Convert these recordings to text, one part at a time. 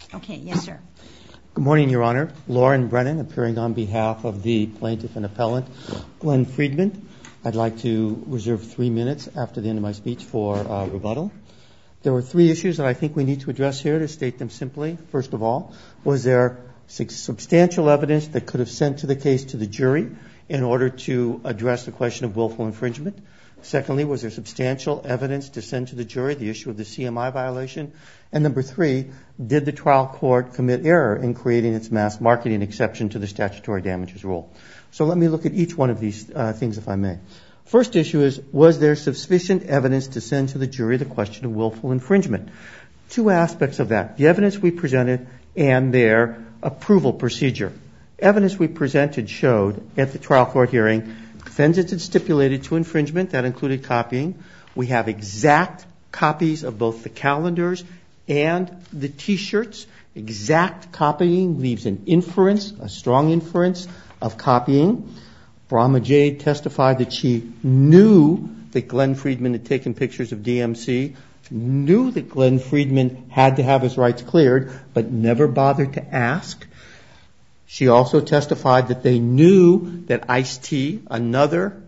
Okay, yes, sir. Good morning, Your Honor. Lauren Brennan, appearing on behalf of the plaintiff and appellant, Glenn Friedman. I'd like to reserve 3 minutes after the end of my speech for rebuttal. There were 3 issues that I think we need to address here to state them simply. First of all, was there substantial evidence that could have sent to the case to the jury in order to address the question of willful infringement? Secondly, was there substantial evidence to send to the jury the issue of the CMI violation? And number 3, did the trial court commit error in creating its mass marketing exception to the statutory damages rule? So let me look at each one of these things, if I may. First issue is, was there sufficient evidence to send to the jury the question of willful infringement? 2 aspects of that, the evidence we presented and their approval procedure. Evidence we presented showed at the trial court hearing, defendants had stipulated to infringement. That included copying. We have exact copies of both the calendars and the T-shirts. Exact copying leaves an inference, a strong inference of copying. Brahma Jade testified that she knew that Glenn Friedman had taken pictures of DMC, knew that Glenn Friedman had to have his rights cleared, but never bothered to ask. She also testified that they knew that Ice-T, another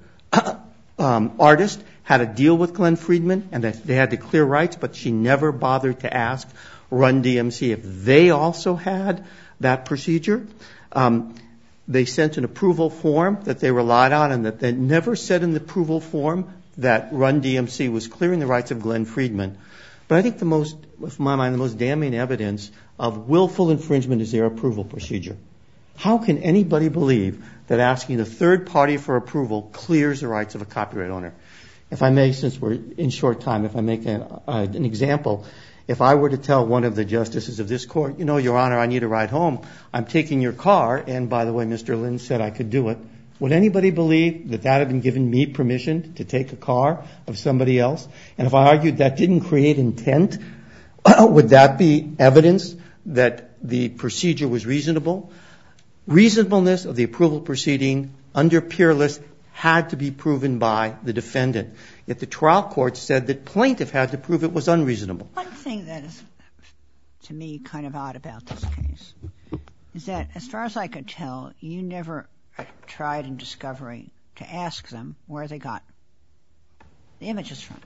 artist, had a deal with Glenn Friedman and that they had to clear rights, but she never bothered to ask Run DMC if they also had that procedure. They sent an approval form that they relied on, and that they never said in the approval form that Run DMC was clearing the rights of Glenn Friedman. But I think the most damning evidence of willful infringement is their approval procedure. How can anybody believe that asking a third party for approval clears the rights of a copyright owner? If I may, since we're in short time, if I make an example, if I were to tell one of the justices of this court, you know, Your Honor, I need a ride home, I'm taking your car, and by the way, Mr. Lynn said I could do it, would anybody believe that that had been given me permission to take a car of somebody else? And if I argued that didn't create intent, would that be evidence that the procedure was reasonable? Reasonableness of the approval proceeding under Peerless had to be proven by the defendant. Yet the trial court said that plaintiff had to prove it was unreasonable. One thing that is, to me, kind of odd about this case is that, as far as I could tell, you never tried in discovery to ask them where they got the images from.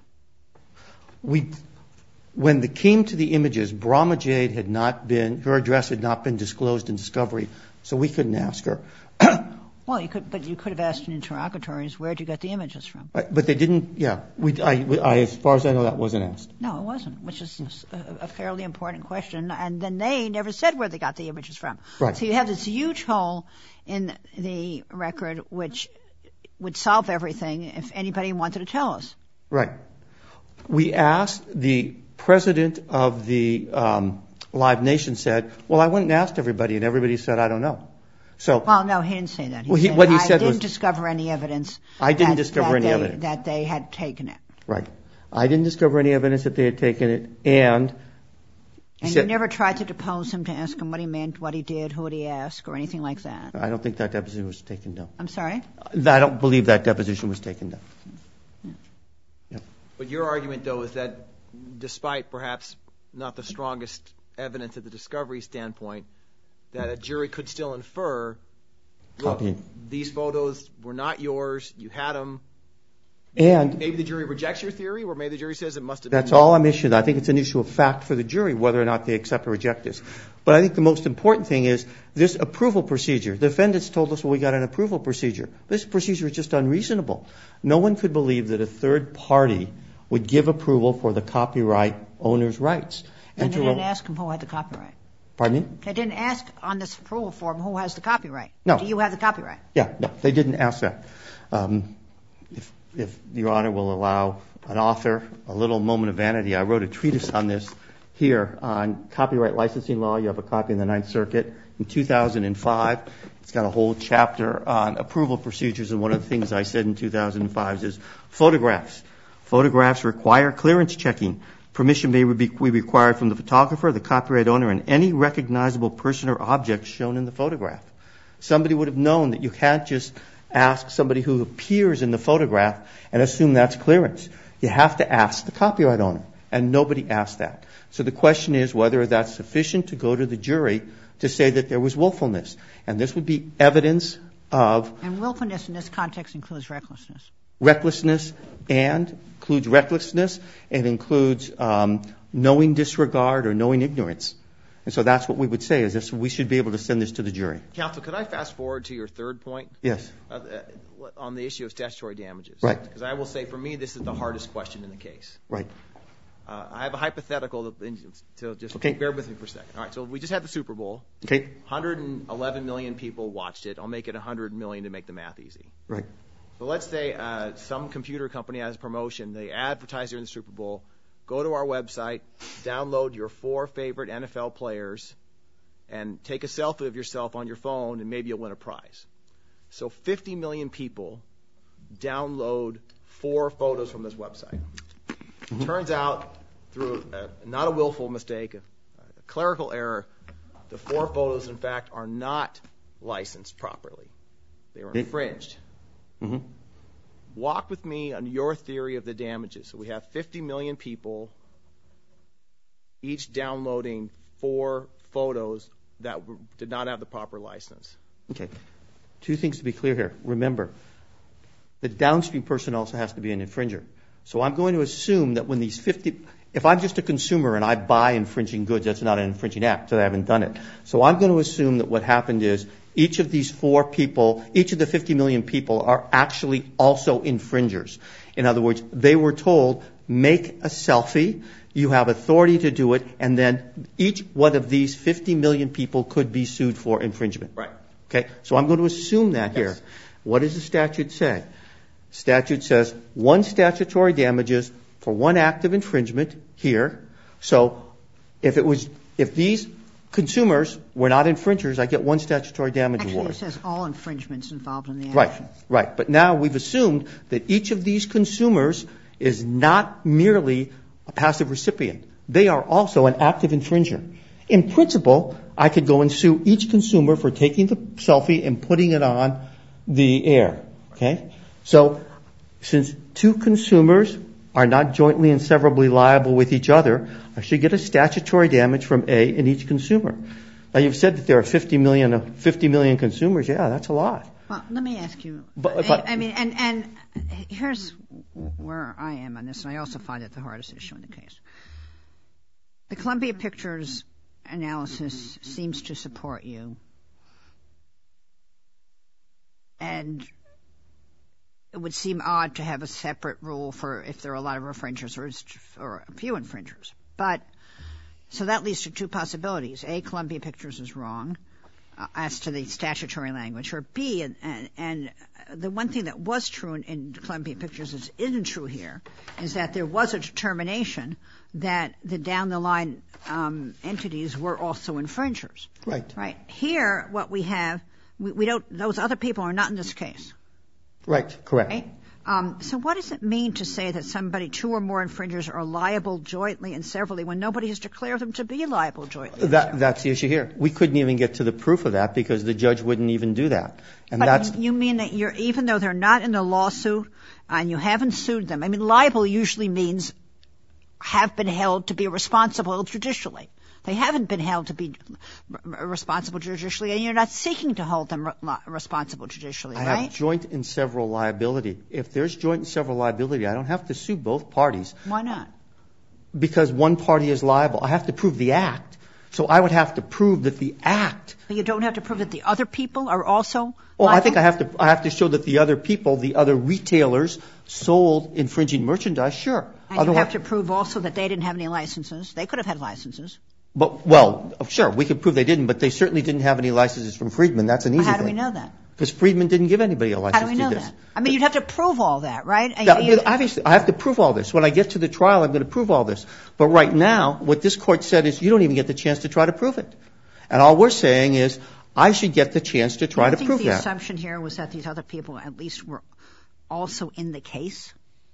When it came to the images, Brahma Jade had not been, her address had not been disclosed in discovery, so we couldn't ask her. Well, you could have asked in interrogatories, where did you get the images from? But they didn't, yeah. As far as I know, that wasn't asked. No, it wasn't, which is a fairly important question. And then they never said where they got the images from. Right. So you have this huge hole in the record which would solve everything if anybody wanted to tell us. Right. We asked the president of the Live Nation said, well, I went and asked everybody, and everybody said, I don't know. So, well, no, he didn't say that. What he said was, I didn't discover any evidence. I didn't discover any evidence that they had taken it. Right. I didn't discover any evidence that they had taken it, and you never tried to depose him to ask him what he meant, what he did, who did he ask, or anything like that. I don't think that deposition was taken down. I'm sorry? I don't believe that deposition was taken down. Yeah. But your argument, though, is that despite perhaps not the strongest evidence at the discovery standpoint, that a jury could still infer, look, these photos were not yours, you had them. And maybe the jury rejects your theory, or maybe the jury says it must have been. That's all I'm issuing. I think it's an issue of fact for the jury whether or not they accept or reject this. But I think the most important thing is this approval procedure. The defendants told us, well, we got an approval procedure. This procedure is just unreasonable. No one could believe that a third party would give approval for the copyright owner's rights. And they didn't ask him who had the copyright. Pardon me? They didn't ask on this approval form who has the copyright. No. Do you have the copyright? Yeah, no, they didn't ask that. If Your Honor will allow an author a little moment of vanity, I wrote a treatise on this here on copyright licensing law. You have a copy in the Ninth Circuit in 2005. It's got a whole chapter on approval procedures, and one of the things I said in 2005 is photographs. Photographs require clearance checking. Permission may be required from the photographer, the copyright owner, and any recognizable person or object shown in the photograph. Somebody would have known that you can't just ask somebody who appears in the photograph and assume that's clearance. You have to ask the copyright owner. And nobody asked that. So the question is whether that's sufficient to go to the jury to say that there was willfulness. And this would be evidence of... And willfulness in this context includes recklessness. Recklessness and includes recklessness. It includes knowing disregard or knowing ignorance. And so that's what we would say, is this, we should be able to send this to the jury. Counsel, could I fast forward to your third point? Yes. On the issue of statutory damages. Right. Because I will say, for me, this is the hardest question in the case. Right. I have a hypothetical, so just bear with me for a second. All right, so we just had the Super Bowl. Okay. 111 million people watched it. I'll make it 100 million to make the math easy. Right. So let's say some computer company has a promotion. They advertise during the Super Bowl. Go to our website, download your 4 favorite NFL players, and take a selfie of yourself on your phone, and maybe you'll win a prize. So 50 million people download 4 photos from this website. Turns out, through not a willful mistake, a clerical error, the 4 photos, in fact, are not licensed properly. They were infringed. Mm-hmm. Walk with me on your theory of the damages. So we have 50 million people each downloading 4 photos that did not have the proper license. Okay. 2 things to be clear here. Remember, the downstream person also has to be an infringer. So I'm going to assume that when these 50, if I'm just a consumer and I buy infringing goods, that's not an infringing act, so I haven't done it. So I'm going to assume that what happened is each of these 4 people, each of the 50 million people are actually also infringers. In other words, they were told, make a selfie, you have authority to do it, and then each one of these 50 million people could be sued for infringement. Right. Okay? So I'm going to assume that here. What does the statute say? Statute says 1 statutory damages for 1 act of infringement here. So if these consumers were not infringers, I get 1 statutory damage award. Actually, it says all infringements involved in the action. Right. But now we've assumed that each of these consumers is not merely a passive recipient. They are also an active infringer. In principle, I could go and sue each consumer for taking the selfie and putting it on the air. Okay? So since 2 consumers are not jointly and severably liable with each other, I should get a statutory damage from A in each consumer. Now, you've said that there are 50 million consumers. Yeah, that's a lot. Well, let me ask you. I mean, and here's where I am on this, and I also find it the hardest issue in the case. The Columbia Pictures analysis seems to support you, and it would seem odd to have a separate rule for if there are a lot of infringers or a few infringers. But so that leads to 2 possibilities. A, Columbia Pictures is wrong as to the statutory language, or B, and the one thing that was true in Columbia Pictures that isn't true here is that there was a determination that the down-the-line entities were also infringers. Right. Here, what we have, we don't, those other people are not in this case. Right, correct. Right? So what does it mean to say that somebody, 2 or more infringers, are liable jointly and severally when nobody has declared them to be liable jointly? That's the issue here. We couldn't even get to the proof of that because the judge wouldn't even do that. And but you mean that even though they're not in the lawsuit and you haven't sued them, I mean, liable usually means have been held to be responsible judicially. They haven't been held to be responsible judicially, and you're not seeking to hold them responsible judicially, right? I have joint and several liability. If there's joint and several liability, I don't have to sue both parties. Why not? Because one party is liable. I have to prove the act. So I would have to prove that the act. But you don't have to prove that the other people are also liable? Well, I think I have to show that the other people, the other retailers, sold infringing merchandise, sure. And you have to prove also that they didn't have any licenses. They could have had licenses. But, well, sure, we could prove they didn't, but they certainly didn't have any licenses from Friedman. That's an easy thing. How do we know that? Because Friedman didn't give anybody a license to do this. How do we know that? I mean, But you'd have to prove all that, right? Obviously, I have to prove all this. When I get to the trial, I'm going to prove all this. But right now, what this court said is you don't even get the chance to try to prove it. And all we're saying is I should get the chance to try to prove that. I think the assumption here was that these other people at least were also in the case.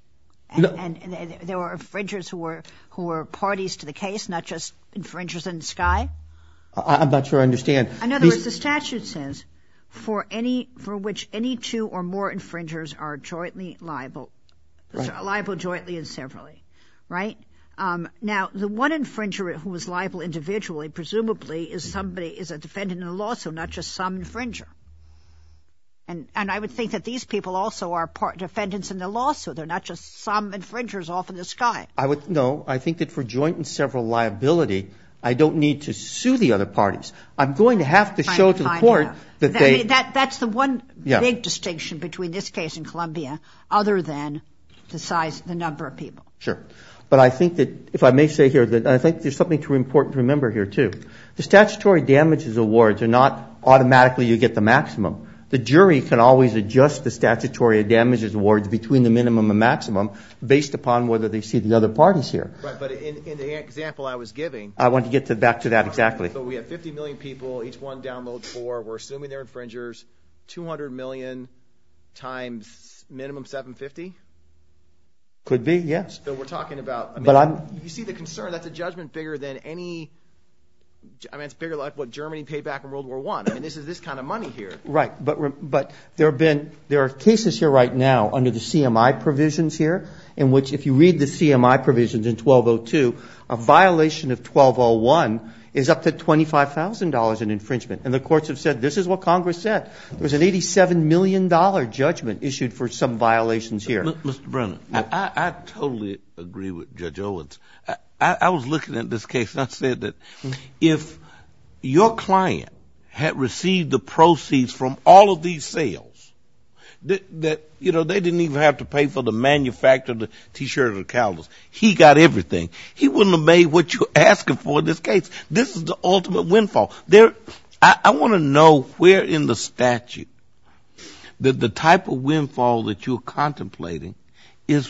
And there were infringers who were parties to the case, not just infringers in the sky? I'm not sure I understand. In other words, the statute says for which any 2 or more infringers are jointly liable, liable jointly and severally, right? Now, the one infringer who was liable individually, presumably, is a defendant in a lawsuit, not just some infringer. And I would think that these people also are defendants in the lawsuit. They're not just some infringers off in the sky. I think that for joint and several liability, I don't need to sue the other parties. I'm going to have to show to the court that they... That's the one big distinction between this case and Columbia, other than the number of people. Sure. But I think that, if I may say here, that I think there's something important to remember here, too. The statutory damages awards are not automatically you get the maximum. The jury can always adjust the statutory damages awards between the minimum and maximum based upon whether they see the other parties here. Right, but in the example I was giving... I want to get back to that exactly. So we have 50 million people, each one downloads 4. We're assuming they're infringers. 200 million times minimum 750? Could be, yes. So we're talking about... you see the concern, that's a judgment bigger than any... it's bigger like what Germany paid back in World War I. This is this kind of money here. Right, but there are cases here right now under the CMI provisions here, in which if you read the CMI provisions in 1202, a violation of 1201 is up to $25,000 in infringement. And the courts have said, this is what Congress said. There was an $87 million judgment issued for some violations here. Mr. Brennan, I totally agree with Judge Owens. I was looking at this case and I said that if your client had received the proceeds from all of these sales, that they didn't even have to pay for the manufacture of the T-shirt or the calendars. He got everything. He wouldn't have made what you're asking for in this case. This is the ultimate windfall. I want to know where in the statute that the type of windfall that you're contemplating is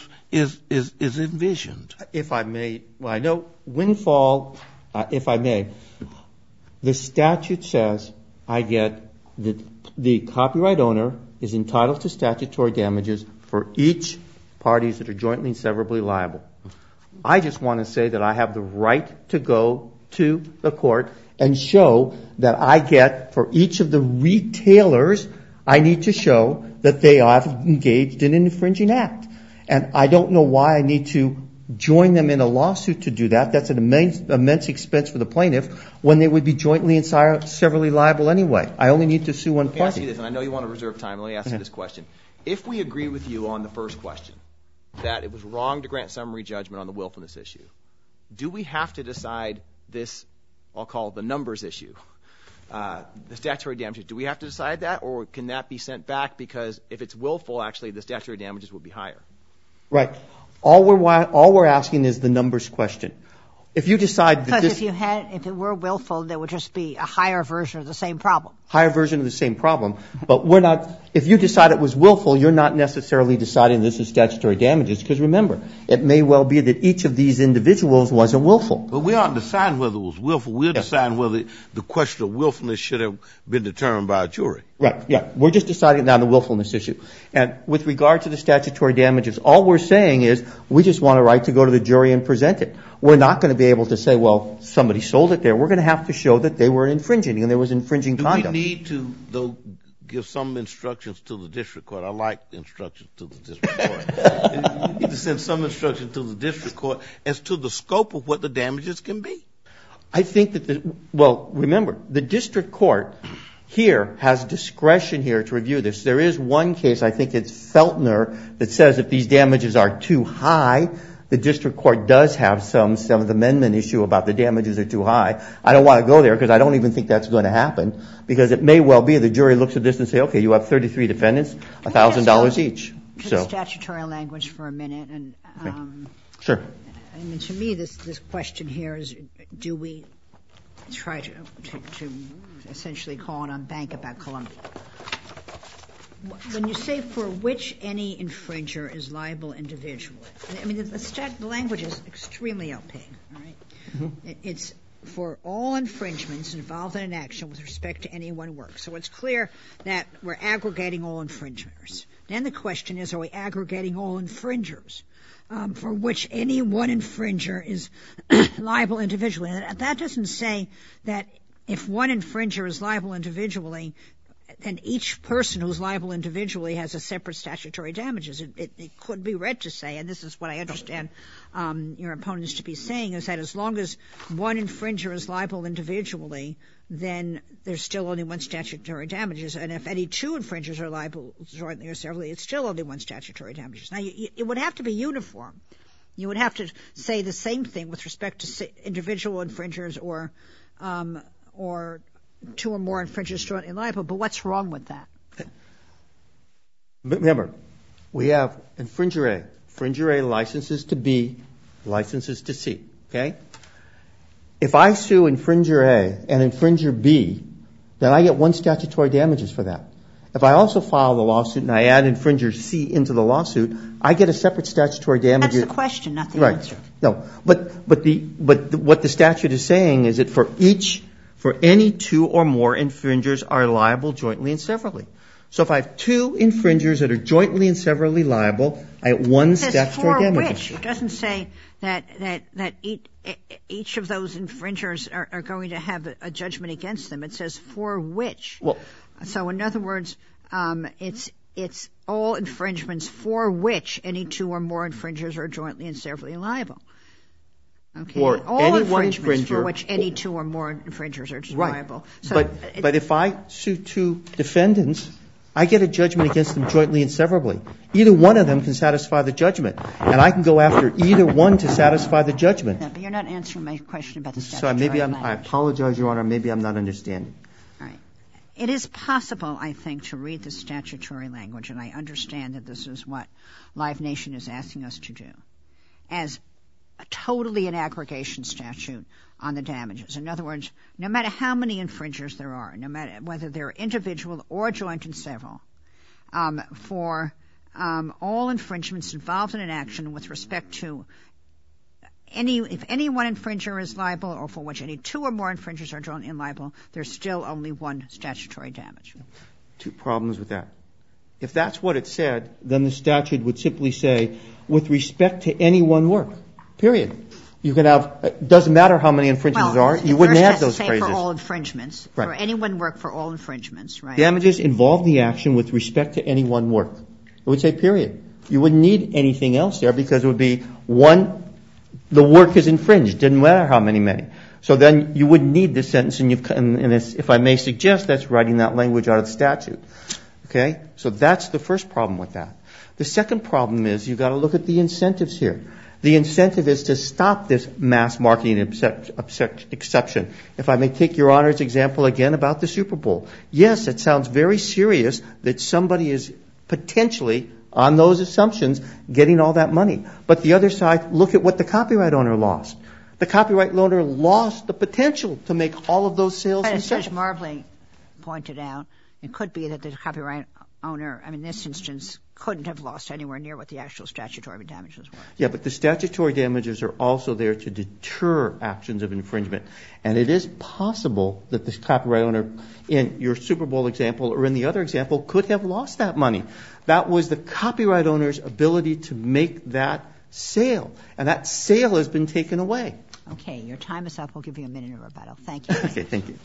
envisioned. If I may, I know windfall, if I may, the statute says I get the copyright owner is entitled to statutory damages for each parties that are jointly and severably liable. I just want to say that I have the right to go to the court and show that I get for each of the retailers, I need to show that they have engaged in an infringing act. And I don't know why I need to join them in a lawsuit to do that. That's an immense expense for the plaintiff when they would be jointly and severally liable anyway. I only need to sue one party. Let me ask you this, and I know you want to reserve time. Let me ask you this question. If we agree with you on the first question, that it was wrong to grant summary judgment on the willfulness issue, do we have to decide this, I'll call it the numbers issue, the statutory damages? Do we have to decide that, or can that be sent back because if it's willful, actually, the statutory damages would be higher? Right. All we're asking is the numbers question. If you decide that this... Because if it were willful, there would just be a higher version of the same problem. Higher version of the same problem. But we're not... If you decide it was willful, you're not necessarily deciding this is statutory damages. Because remember, it may well be that each of these individuals wasn't willful. But we aren't deciding whether it was willful. We're deciding whether the question of willfulness should have been determined by a jury. Right, yeah. We're just deciding now the willfulness issue. And with regard to the statutory damages, all we're saying is we just want a right to go to the jury and present it. We're not going to be able to say, well, somebody sold it there. We're going to have to show that they were infringing and there was infringing conduct. Do we need to, though, give some instructions to the district court? I like instructions to the district court. You need to send some instructions to the district court as to the scope of what the damages can be. I think that remember, the district court here has discretion here to review this. There is one case, I think it's Feltner, that says if these damages are too high, the district court does have some Seventh Amendment issue about the damages are too high. I don't want to go there because I don't even think that's going to happen, because it may well be the jury looks at this and say, okay, you have 33 defendants, $1,000 each. So statutory language for a minute. And sure. I mean, to me, this question here is, do we try to essentially call it on bank about Columbia? When you say for which any infringer is liable individually, I mean, the language is extremely opaque, all right? Mm-hmm. It's for all infringements involved in an action with respect to any one work. So it's clear that we're aggregating all infringers. Then the question is, are we aggregating all infringers for which any one infringer is liable individually? And that doesn't say that if one infringer is liable individually, and each person who's liable individually has a separate statutory damages. It could be read to say, and this is what I understand your opponents to be saying, is that as long as one infringer is liable individually, then there's still only one statutory damages. And if any two infringers are liable jointly or severally, it's still only one statutory damages. Now, it would have to be uniform. You would have to say the same thing with respect to individual infringers or two or more infringers jointly liable. But what's wrong with that? Remember, we have infringer A. Infringer A licenses to B, licenses to C. Okay? If I sue infringer A and infringer B, then I get one statutory damages for that. If I also file the lawsuit and I add infringer C into the lawsuit, I get a separate statutory damage. That's the question, not the answer. No, but what the statute is saying is that for any two or more infringers are liable jointly and severally. So if I have two infringers that are jointly and severally liable, I get one statutory damage. Which? It doesn't say that each of those infringers are going to have a judgment against them. It says for which. Well, so in other words, it's all infringements for which any two or more infringers are jointly and severally liable. Okay. For all any one infringements infringer, for which any two or more infringers are liable. Right. So but if I sue two defendants, I get a judgment against them jointly and severally. Either one of them can satisfy the judgment, and I can go after either one to satisfy the judgment. Yeah, but you're not answering my question about the So statutory maybe I apologize, Your Honor. Maybe I'm not understanding. All right. It is possible, I think, to read the statutory language, and I understand that this is what Live Nation is asking us to do, as totally an aggregation statute on the damages. In other words, no matter how many infringers there are, no matter whether they're individual or joint and several, for all infringements involved in an action with respect to if any one infringer is liable or for which any two or more infringers are jointly and liable, there's still only one statutory damage. Two problems with that. If that's what it said, then the statute would simply say, with respect to any one work, period. You can have, it doesn't matter how many infringers there are, you wouldn't add those phrases. For all infringements, right. For any one work for all infringements, right? Damages involve the action with respect to any one work. It would say period. You wouldn't need anything else there because it would be one, the work is infringed, didn't matter how many. So then you wouldn't need this sentence, and if I may suggest, that's writing that language out of the statute. Okay? So that's the first problem with that. The second problem is you've got to look at the incentives here. The incentive is to stop this mass marketing exception. If I may take Your Honor's example again about the Super Bowl. Yes, it sounds very serious that somebody is potentially, on those assumptions, getting all that money. But the other side, look at what the copyright owner lost. The copyright owner lost the potential to make all of those sales himself. As Judge Marbley pointed out, it could be that the copyright owner, in this instance, couldn't have lost anywhere near what the actual statutory damages were. Yeah, but the statutory damages are also there to deter actions of infringement. And it is possible that the copyright owner, in your Super Bowl example or in the other example, could have lost that money. That was the copyright owner's ability to make that sale. And that sale has been taken away. Okay, your time is up. We'll give you a minute of rebuttal. Thank you. Okay, thank you.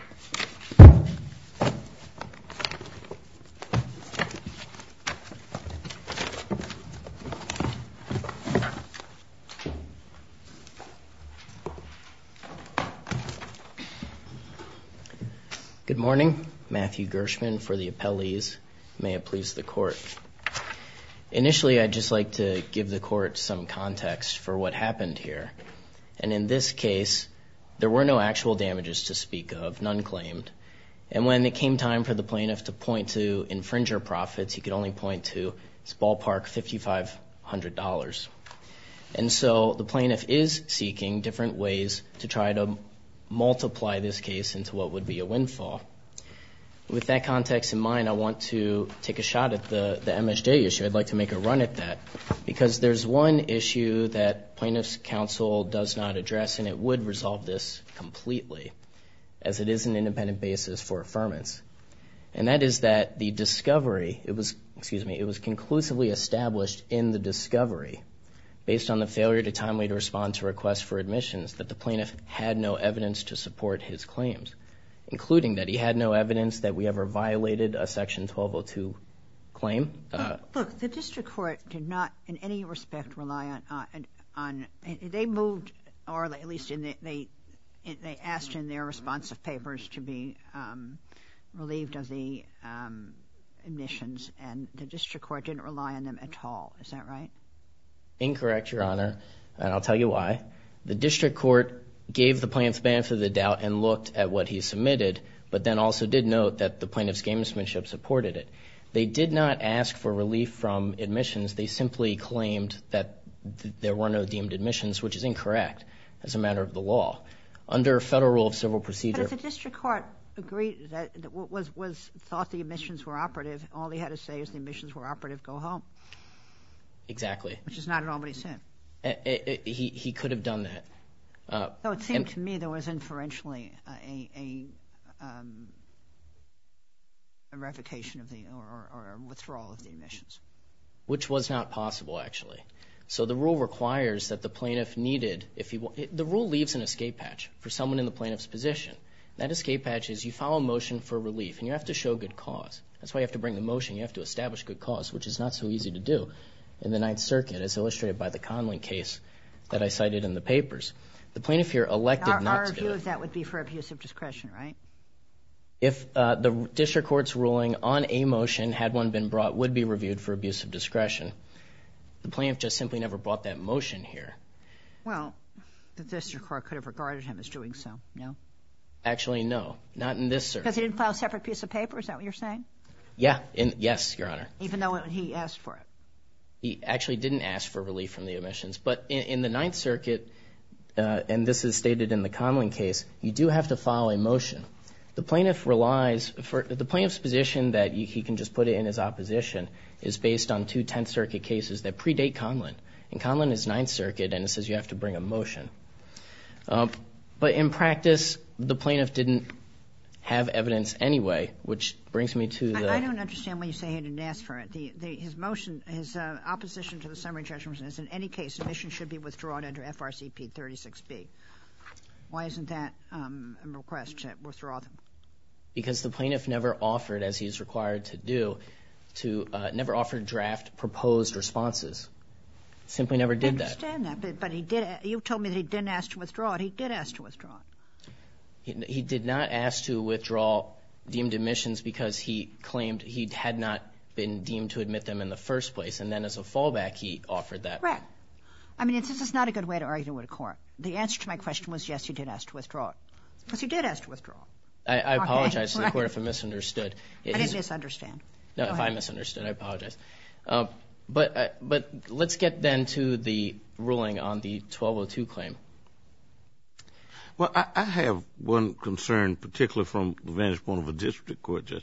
Good morning. Matthew Gershman for the appellees. May it please the court. Initially, I'd just like to give the court some context for what happened here. And in this case, there were no actual damages to speak of, none claimed. And when it came time for the plaintiff to point to infringer profits, he could only point to his ballpark $5,500. And so the plaintiff is seeking different ways to try to multiply this case into what would be a windfall. With that context in mind, I want to take a shot at the MSJ issue. I'd like to make a run at that because there's one issue that plaintiff's counsel does not address, and it would resolve this completely, as it is an independent basis for affirmance. And that is that the discovery, it was conclusively established in the discovery, based on the failure to timely respond to requests for admissions, that the plaintiff had no evidence to support his claims. including that he had no evidence that we ever violated a Section 1202 claim. Look, the district court did not in any respect rely on they moved, or at least they asked in their responsive papers to be relieved of the admissions, and the district court didn't rely on them at all. Is that right? Incorrect, Your Honor, and I'll tell you why. The district court gave the plaintiff the benefit of the doubt and looked at what he submitted, but then also did note that the plaintiff's gamesmanship supported it. They did not ask for relief from admissions. They simply claimed that there were no deemed admissions, which is incorrect as a matter of the law. Under Federal Rule of Civil Procedure... But if the district court agreed that thought the admissions were operative, all he had to say is the admissions were operative, go home. Exactly. Which is not at all what he said. He could have done that. So it seemed to me there was inferentially a revocation of the or withdrawal of the admissions, which was not possible actually. So the rule requires that the plaintiff needed, the rule leaves an escape hatch for someone in the plaintiff's position. That escape hatch is you file a motion for relief, and you have to show good cause. That's why you have to bring the motion. You have to establish good cause, which is not so easy to do in the Ninth Circuit, as illustrated by the Conlon case that I cited in the papers. The plaintiff here elected not to do it. Our view of that would be for abuse of discretion, right? If the district court's ruling on a motion, had one been brought, would be reviewed for abuse of discretion. The plaintiff just simply never brought that motion here. Well, the district court could have regarded him as doing so, no? Actually, no. Not in this circuit. Because he didn't file a separate piece of paper? Is that what you're saying? Yeah. Yes, Your Honor. Even though he asked for it? He actually didn't ask for relief from the admissions. But in the Ninth Circuit, and this is stated in the Conlon case, you do have to file a motion. The plaintiff relies, for the plaintiff's position that he can just put it in his opposition is based on two Tenth Circuit cases that predate Conlon. And Conlon is Ninth Circuit, and it says you have to bring a motion. But in practice, the plaintiff didn't have evidence anyway, which brings me to the... I don't understand when you say he didn't ask for it. His motion, his opposition to the summary judgment says, in any case, admission should be withdrawn under FRCP 36B. Why isn't that a request to withdraw them? Because the plaintiff never offered, as he's required to do, never offered draft proposed responses. Simply never did that. I understand that, but he did. You told me that he didn't ask to withdraw it. He did ask to withdraw it. He did not ask to withdraw deemed admissions because he claimed he had not been deemed to admit them in the first place, and then as a fallback, he offered that. Correct. I mean, this is not a good way to argue with a court. The answer to my question was yes, he did ask to withdraw it. Because he did ask to withdraw it. I apologize to the court if I misunderstood. I didn't misunderstand. No, if I misunderstood, I apologize. But let's get then to the ruling on the 1202 claim. Well, I have one concern, particularly from the vantage point of a district court judge.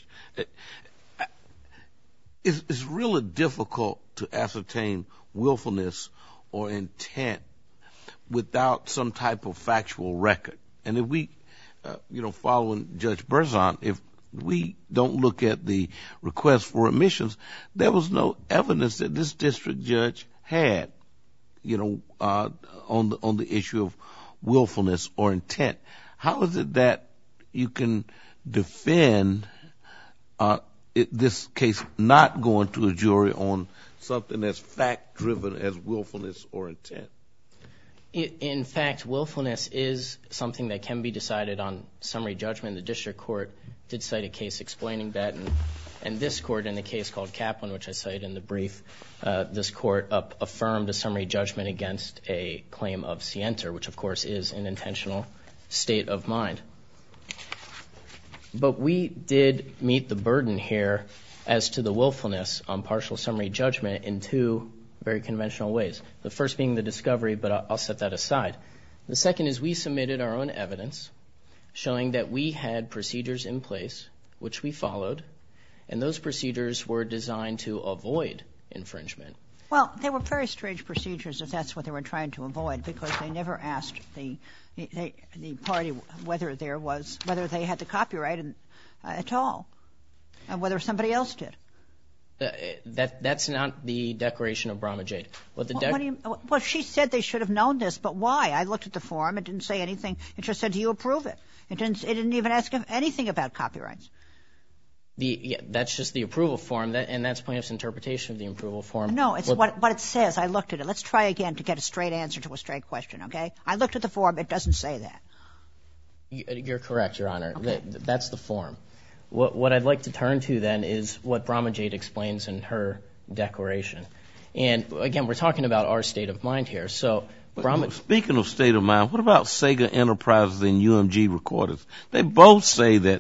It's really difficult to ascertain willfulness or intent without some type of factual record. And if we, following Judge Berzon, if we don't look at the request for admissions, there was no evidence that this district judge had, on the issue of willfulness or intent. How is it that you can defend this case not going to a jury on something that's fact-driven as willfulness or intent? In fact, willfulness is something that can be decided on summary judgment. The district court did cite a case explaining that, and this court, in the case called Kaplan, which I cite in the brief, this court affirmed a summary judgment against a claim of scienter, which of course is an intentional state of mind. But we did meet the burden here as to the willfulness on partial summary judgment in two very conventional ways. The first being the discovery, but I'll set that aside. The second is we submitted our own evidence showing that we had procedures in place, which we followed, and those procedures were designed to avoid infringement. Well, they were very strange procedures if that's what they were trying to avoid, because they never asked the party whether they had the copyright at all, and whether somebody else did. That's not the declaration of Brahma Jade. Well, she said they should have known this, but why? I looked at the form. It didn't say anything. It just said, do you approve it? It didn't even ask anything about copyrights. That's just the approval form, and that's plaintiff's interpretation of the approval form. No, it's what it says. I looked at it. Let's try again to get a straight answer to a straight question, okay? I looked at the form. It doesn't say that. You're correct, Your Honor. Okay. That's the form. What I'd like to turn to then is what Brahma Jade explains in her declaration. And again, we're talking about our state of mind here. So, speaking of state of mind, what about Sega Enterprises and UMG Recorders? They both say that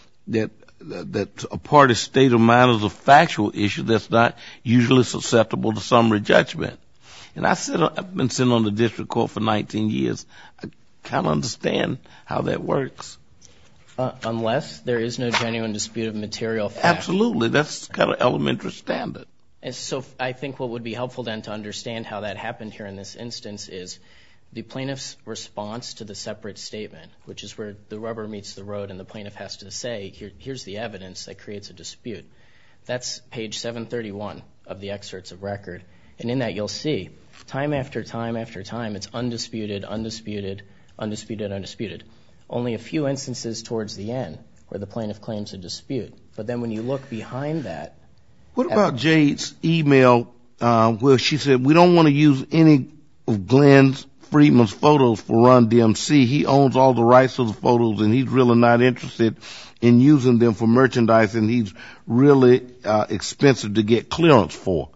a party's state of mind is a factual issue that's not usually susceptible to summary judgment. And I've been sitting on the district court for 19 years. I kind of understand how that works. Unless there is no genuine dispute of material fact. Absolutely. That's kind of elementary standard. And so I think what would be helpful then to understand how that happened here in this instance is the plaintiff's response to the separate statement, which is where the rubber meets the road and the plaintiff has to say, here's the evidence that creates a dispute. That's page 731 of the excerpts of record. And in that you'll see, time after time after time, it's undisputed, undisputed, undisputed, undisputed. Only a few instances towards the end where the plaintiff claims a dispute. But then when you look behind that... What about Jade's email where she said, we don't want to use any of Glenn Friedman's photos for Run DMC. He owns all the rights to the photos and he's really not interested in using them for merchandise and he's really expensive to get clearance for.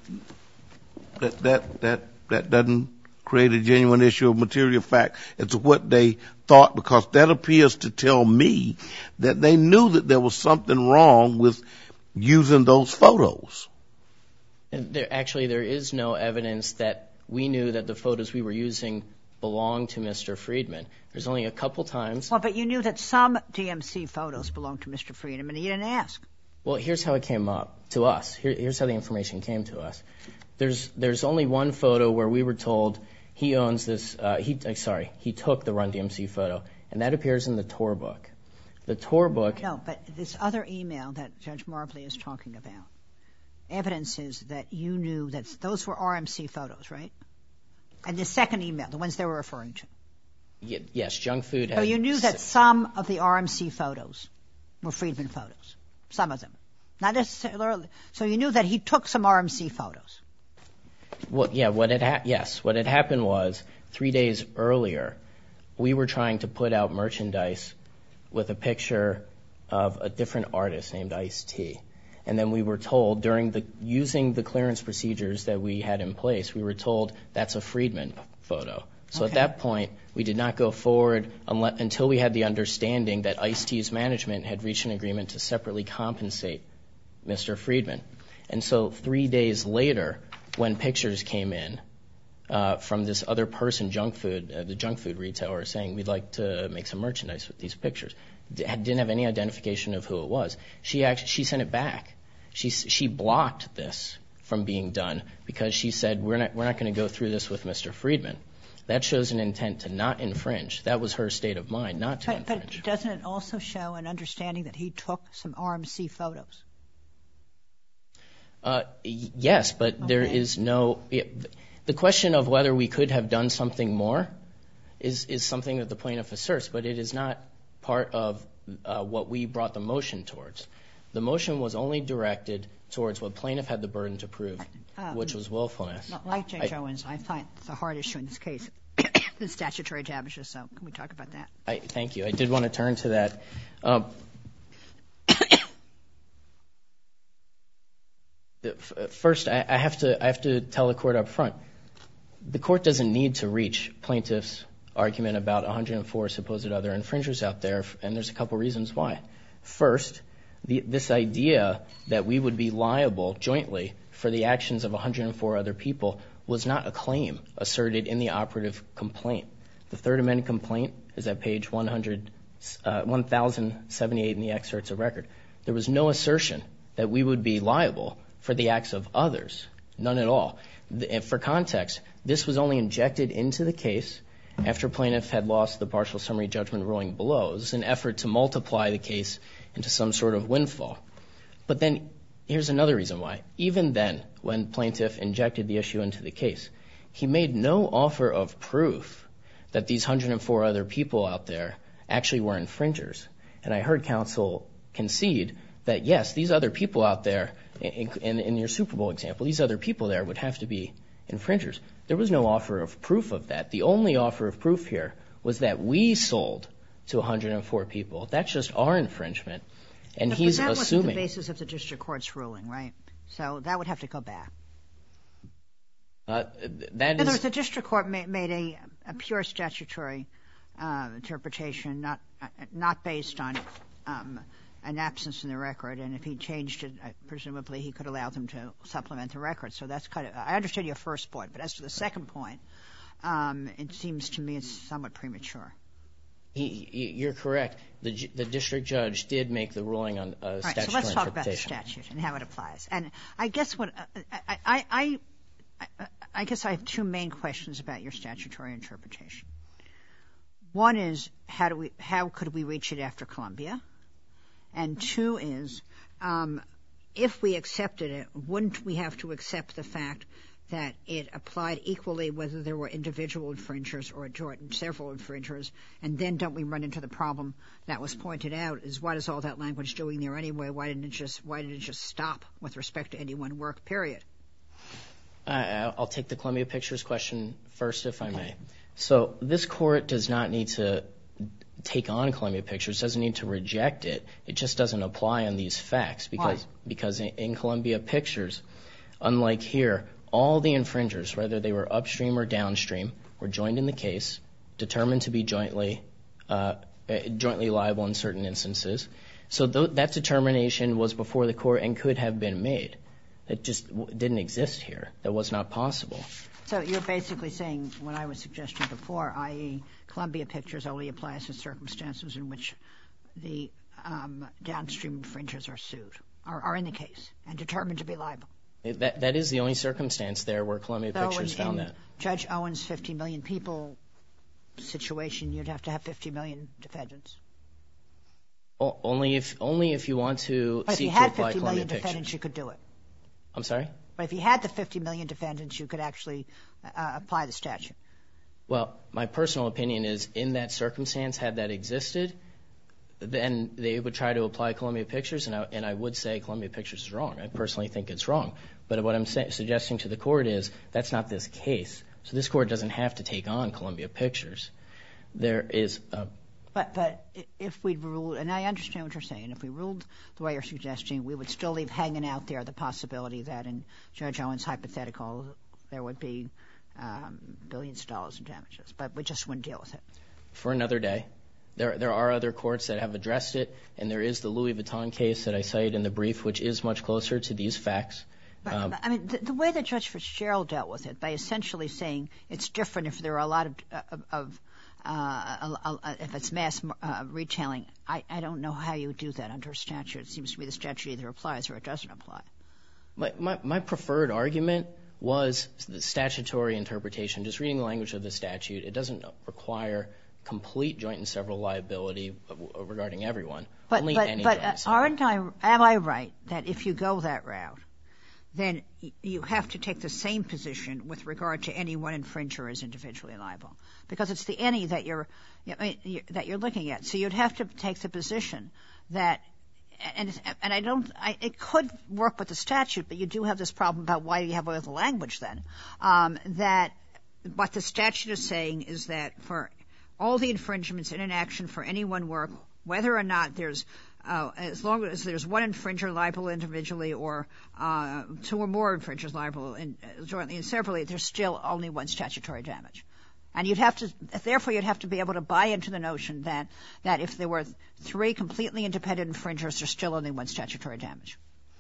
That doesn't create a genuine issue of material fact as to what they thought, because that appears to tell me that they knew that there was something wrong with using those photos. Actually, there is no evidence that we knew that the photos we were using belonged to Mr. Friedman. There's only a couple times. Well, but you knew that some DMC photos belonged to Mr. Friedman, and you didn't ask. Well, here's how it came up to us. Here's how the information came to us. There's only one photo where we were told he owns this. He took the Run DMC photo, and that appears in the tour book. The tour book. No, but this other email that Judge Marbley is talking about evidences that you knew that those were RMC photos, right? And the second email, the ones they were referring to. Yes, junk food. So you knew that some of the RMC photos were Friedman photos. Some of them. Not necessarily. So you knew that he took some RMC photos. Well, yeah, what had happened was 3 days earlier, we were trying to put out merchandise with a picture of a different artist named Ice-T. And then we were told using the clearance procedures that we had in place, we were told that's a Friedman photo. So At that point, we did not go forward until we had the understanding that Ice-T's management had reached an agreement to separately compensate Mr. Friedman. And so 3 days later, when pictures came in from this other person, the junk food retailer, saying we'd like to make some merchandise with these pictures, didn't have any identification of who it was. She sent it back. She blocked this from being done because she said we're not going to go through this with Mr. Friedman. That shows an intent to not infringe. That was her state of mind, not to infringe. But doesn't it also show an understanding that he took some RMC photos? Yes, but there is no... The question of whether we could have done something more is something that the plaintiff asserts, but it is not part of what we brought the motion towards. The motion was only directed towards what plaintiff had the burden to prove, which was willfulness. Like Judge Owens, I find it's a hard issue in this case, the statutory damages, so can we talk about that? Thank you. I did want to turn to that. First, I have to tell the court up front, the court doesn't need to reach plaintiff's argument about 104 supposed other infringers out there, and there's a couple reasons why. First, this idea that we would be liable jointly for the actions of 104 other people was not a claim asserted in the operative complaint. The Third Amendment complaint is at page 1078 in the excerpts of record. There was no assertion that we would be liable for the acts of others, none at all. For context, this was only injected into the case after plaintiff had lost the partial summary judgment ruling below. It was an effort to multiply the case into some sort of windfall. But then Here's another reason why. Even then, when plaintiff injected the issue into the case, he made no offer of proof that these 104 other people out there actually were infringers. And I heard counsel concede that, yes, these other people out there, in your Super Bowl example, these other people there would have to be infringers. There was no offer of proof of that. The only offer of proof here was that we sold to 104 people. That's just our infringement. And he's assuming. But that wasn't the basis of the district court's ruling, right? So that would have to go back. That is. The district court made a pure statutory interpretation, not based on an absence in the record. And if he changed it, presumably he could allow them to supplement the record. So that's kind of. I understand your first point, but as to the second point, it seems to me it's somewhat premature. You're correct. The district judge did make the ruling on statutory interpretation. Right, so let's talk about the statute and how it applies. And I guess I guess I have two main questions about your statutory interpretation. One is how could we reach it after Columbia? And two is if we accepted it, wouldn't we have to accept the fact that it applied equally whether there were individual infringers or several infringers, and then don't we run into the problem that was pointed out is what is all that language doing there anyway? Why did it just stop with respect to any one work, period? I'll take the Columbia Pictures question first, if I may. So this court does not need to take on Columbia Pictures, doesn't need to reject it. It just doesn't apply on these facts because in Columbia Pictures, unlike here, all the infringers, whether they were upstream or downstream, were joined in the case, determined to be jointly liable in certain instances. So that determination was before the court and could have been made. It just didn't exist here. That was not possible. So you're basically saying what I was suggesting before, i.e. Columbia Pictures only applies to circumstances in which the downstream infringers are sued, are in the case, and determined to be liable. That is the only circumstance there where Columbia Pictures found that. Judge Owen's 50 million people situation, you'd have to have 50 million defendants. Only if you want to but seek if you had to apply 50 Columbia million Pictures. defendants, you could do it. I'm sorry? But if you had the 50 million defendants, you could actually apply the statute. Well, my personal opinion is in that circumstance, had that existed, then they would try to apply Columbia Pictures, and I would say Columbia Pictures is wrong. I personally think it's wrong. But what I'm suggesting to the court is that's not this case. So this court doesn't have to take on Columbia Pictures. There is a... But if we ruled, and I understand what you're saying, if we ruled the way you're suggesting, we would still leave hanging out there the possibility that in Judge Owen's hypothetical there would be billions of dollars in damages. But we just wouldn't deal with it. For another day. There are other courts that have addressed it, and there is the Louis Vuitton case that I cited in the brief, which is much closer to these facts. But, I mean, the way that Judge Fitzgerald dealt with it, by essentially saying it's different if there are a lot of if it's mass retailing, I don't know how you do that under a statute. It seems to me the statute either applies or it doesn't apply. My preferred argument was the statutory interpretation. Just reading the language of the statute, it doesn't require complete joint and several liability regarding everyone. Only any joint and several. Am I right that if you go that route, then you have to take the same position with regard to any one infringer as individually liable? Because it's the any that you're looking at. So you'd have to take the position that, and it could work with the statute, but you do have this problem about why you have all the language then, that what the statute is saying is that for all the infringements in an action for any one work, whether or not there's as long as there's one infringer liable individually or two or more infringers liable jointly and severally, there's still only one statutory damage. And therefore you'd have to be able to buy into the notion that if there were three completely independent infringers, there's still only one statutory damage.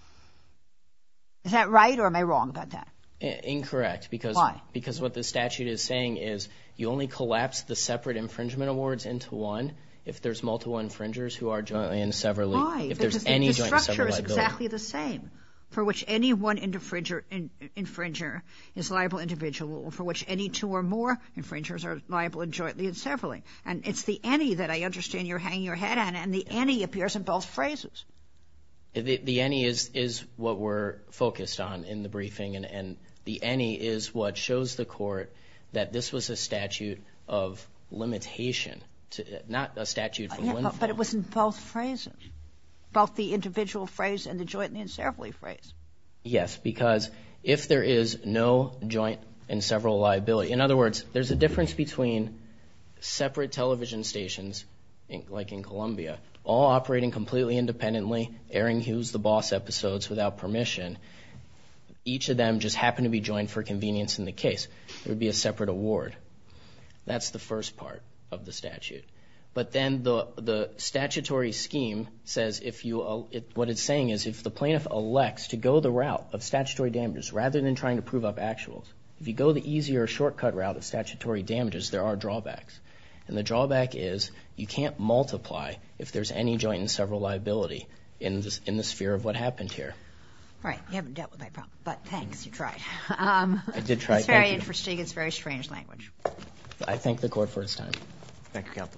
Is that right, or am I wrong about that? Incorrect. Why? Because what the statute is saying is you only collapse the separate infringement awards into one if there's multiple infringers who are jointly and severally. Why? If there's because any the joint and structure several is liability. exactly the same, for which any one infringer is liable individually, or for which any two or more infringers are liable jointly and severally. And it's the any that I understand you're hanging your head on, and the any appears in both phrases. The any is what we're focused on in the briefing, and the any is what shows the court that this was a statute of limitation, not a statute for windfall. But it was in both phrases, both the individual phrase and the jointly and severally phrase. Yes, because if there is no joint and several liability, in other words, there's a difference between separate television stations, like in Colombia, all operating completely independently, airing Who's the Boss episodes without permission. Each of them just happen to be joined for convenience in the case. There would be a separate award. That's the first part of the statute. But then the statutory scheme says what it's saying is if the plaintiff elects to go the route of statutory damages rather than trying to prove up actuals, if you go the easier shortcut route of statutory damages, there are drawbacks. And the drawback is you can't multiply if there's any joint and several liability in the sphere of what happened here. Right. You haven't dealt with that problem. But thanks. You tried. I did try. It's very interesting. It's very strange language. I thank the court for its time. Thank you, counsel.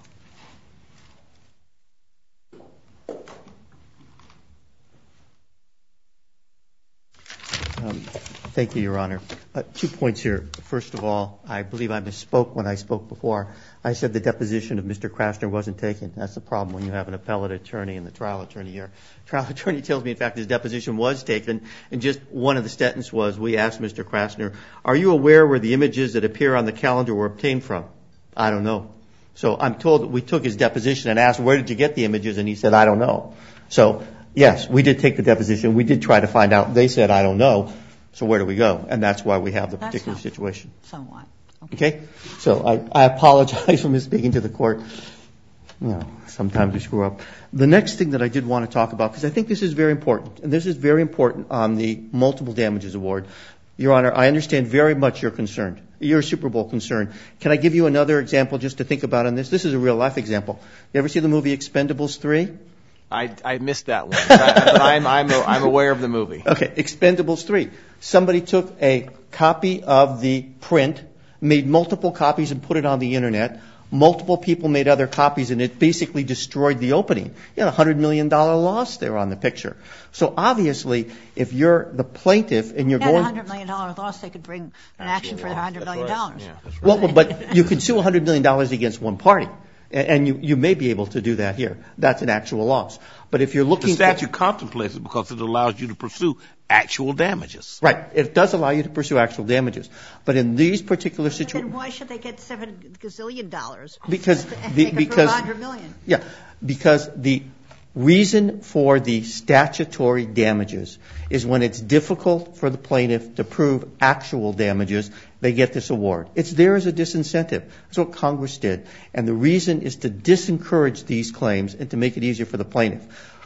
Thank you, Your Honor. 2 points here. First of all, I believe I misspoke when I spoke before. I said the deposition of Mr. Krasner wasn't taken. That's the problem when you have an appellate attorney and the trial attorney here. Trial attorney tells me, in fact, his deposition was taken, and just one of the sentences was, we asked Mr. Krasner, are you aware where the images that appear on the calendar were obtained from? I don't know. So I'm told that we took his deposition and asked, where did you get the images? And he said, I don't know. So, yes, we did take the deposition. We did try to find out. They said, I don't know. So where do we go? And that's why we have the particular situation. Somewhat. Okay? So I apologize for misspeaking to the court. You know, sometimes we screw up. The next thing that I did want to talk about, because I think this is very important, and this is very important on the multiple damages award. Your Honor, I understand very much your concern, your Super Bowl concern. Can I give you another example just to think about on this? This is a real-life example. You ever see the movie Expendables 3? I missed that one, but I'm aware of the movie. Okay, Expendables 3. Somebody took a copy of the print, made multiple copies and put it on the Internet. Multiple people made other copies, and it basically destroyed the opening. You had a $100 million loss there on the picture. So obviously, if you're the plaintiff and you're going... $100 million loss, they could bring an action for the $100 million. Yeah, that's right. Well, but you can sue $100 million against one party. And you may be able to do that here. That's an actual loss. But if you're looking... The statute contemplates it because it allows you to pursue actual damages. Right. It does allow you to pursue actual damages. But in these particular situations... Then why should they get $7 gazillion? Because... They could prove $100 million. Yeah. Because the reason for the statutory damages is when it's difficult for the plaintiff to prove actual damages, they get this award. It's there as a disincentive. That's what Congress did. And the reason is to disencourage these claims and to make it easier for the plaintiff.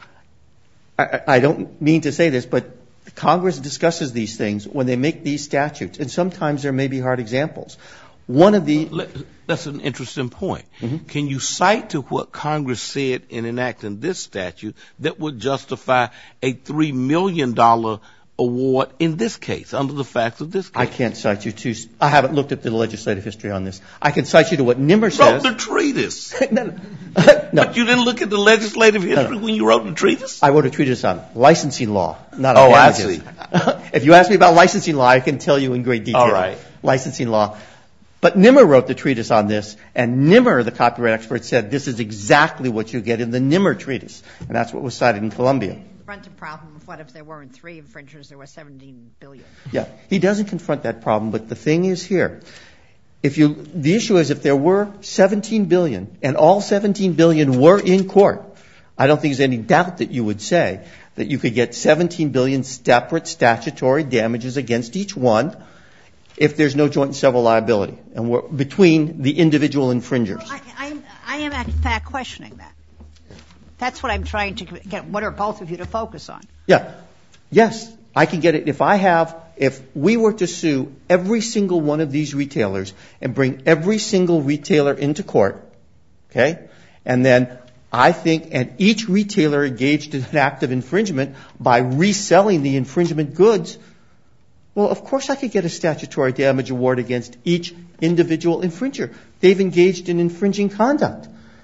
I don't mean to say this, but Congress discusses these things when they make these statutes. And sometimes there may be hard examples. One of the... That's an interesting point. Mm-hmm. Can you cite to what Congress said in enacting this statute that would justify a $3 million award in this case, under the facts of this case? I can't cite you to... I haven't looked at the legislative history on this. I can cite you to what Nimmer says. Wrote the treatise. No. But you didn't look at the legislative history when you wrote the treatise? I wrote a treatise on licensing law, not on damages. I see. If you ask me about licensing law, I can tell you in great detail. All right. Licensing law. But Nimmer wrote the treatise on this, and Nimmer, the copyright expert, said this is exactly what you get in the Nimmer treatise. And that's what was cited in Columbia. Confront the problem of what if there weren't 3 infringers, there were 17 billion. Yeah. He doesn't confront that problem, but the thing is here. The issue is if there were 17 billion, and all 17 billion were in court, I don't think there's any doubt that you would say that you could get 17 billion separate statutory damages against each one if there's no joint and several liability and between the individual infringers. I am in fact questioning that. That's what I'm trying to get one or both of you to focus on. Yeah. Yes, I can get it. If we were to sue every single one of these retailers and bring every single retailer into court, okay, and then I think, and each retailer engaged in an act of infringement by reselling the infringement goods, well, of course I could get a statutory damage award against each individual infringer. They've engaged in infringing conduct.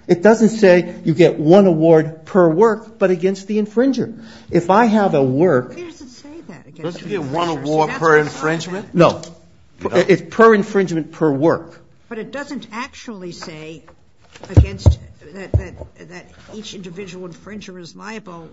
It doesn't say you get one award per work, but against the infringer. If I have a work... Where does it say that? Don't you get one award per infringement? No. It's per infringement per work. But it doesn't actually say against that each individual infringer is liable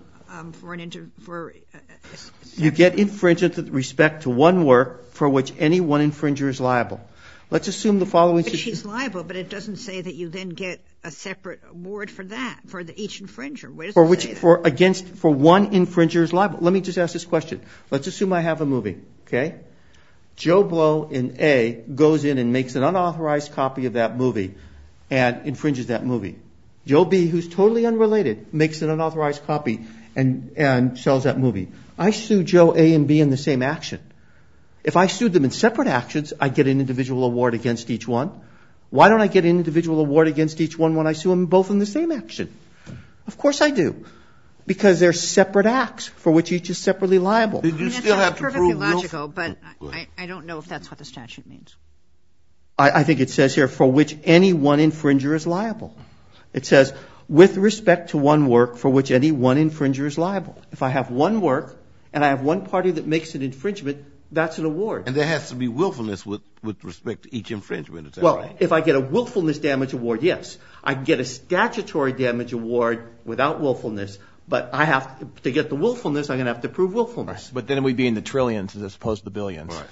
for you get infringement with respect to one work for which any one infringer is liable. Let's assume the following... Which he's liable, but it doesn't say that you then get a separate award for that, for each infringer. Where does it say that? For one infringer is liable. Let me just ask this question. Let's assume I have a movie, okay? Joe Blow in A goes in and makes an unauthorized copy of that movie and infringes that movie. Joe B, who's totally unrelated, makes an unauthorized copy and sells that movie. I sue Joe A and B in the same action. If I sued them in separate actions, I get an individual award against each one. Why don't I get an individual award against each one when I sue them both in the same action? Of course I do. Because they're separate acts for which each is separately liable. Did you still have to prove perfectly logical, but I don't know if that's what the statute means. I think it says here, for which any one infringer is liable. It says, with respect to one work for which any one infringer is liable. If I have one work and I have one party that makes an infringement, that's an award. And there has to be willfulness with respect to each infringement, is that well, right? If I get a willfulness damage award, yes. I can get a statutory damage award without willfulness, but I have to get the willfulness, I'm going to have to prove willfulness. Right. But then we'd be in the trillions as opposed to the billions. Right.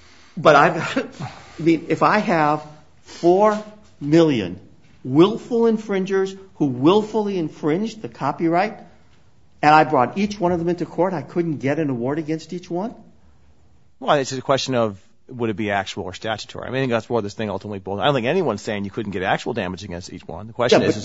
But if I have 4 million willful infringers who willfully infringed the copyright, and I brought each one of them into court, I couldn't get an award against each one? Well, it's just a question of would it be actual or statutory. I mean, I think that's where this thing ultimately boils. I don't think anyone's saying you couldn't get actual damage against each one. The question is...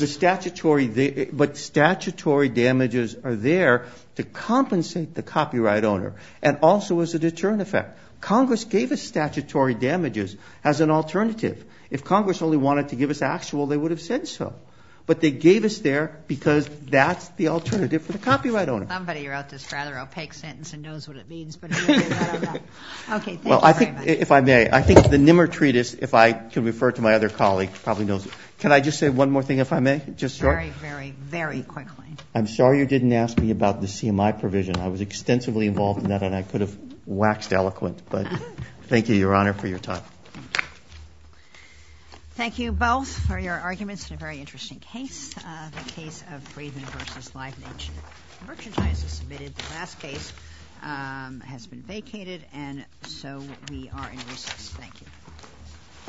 But statutory damages are there to compensate the copyright owner and also as a deterrent effect. Congress gave us statutory damages as an alternative. If Congress only wanted to give us actual, they would have said so. But they gave us there because that's the alternative for the copyright owner. Somebody wrote this rather opaque sentence and knows what it means, but I don't know. Okay, thank you I very think, much. if I may, I think the Nimmer Treatise, if I can refer to my other colleague, probably knows it. Can I just say one more thing, if I may? Just short? Very, very, very quickly. I'm sorry you didn't ask me about the CMI provision. I was extensively involved in that, and I could have waxed eloquent. But thank you, Your Honor, for your time. Thank you both for your arguments in a very interesting case. The case of Friedman versus Live Nation Merchandise is submitted. The last case has been vacated, and so we are in recess. Thank you.